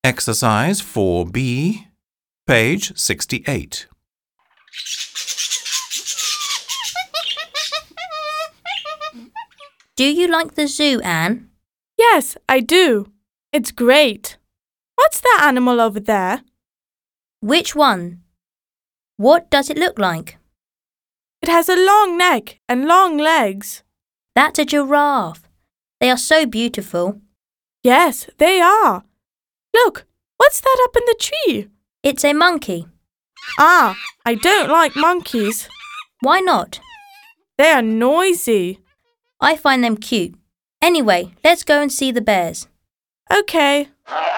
Exercise 4B, page 68. Do you like the zoo, Anne? Yes, I do. It's great. What's that animal over there? Which one? What does it look like? It has a long neck and long legs. That's a giraffe. They are so beautiful. Yes, they are. Look, what's that up in the tree? It's a monkey. Ah, I don't like monkeys. Why not? They are noisy. I find them cute. Anyway, let's go and see the bears. Okay.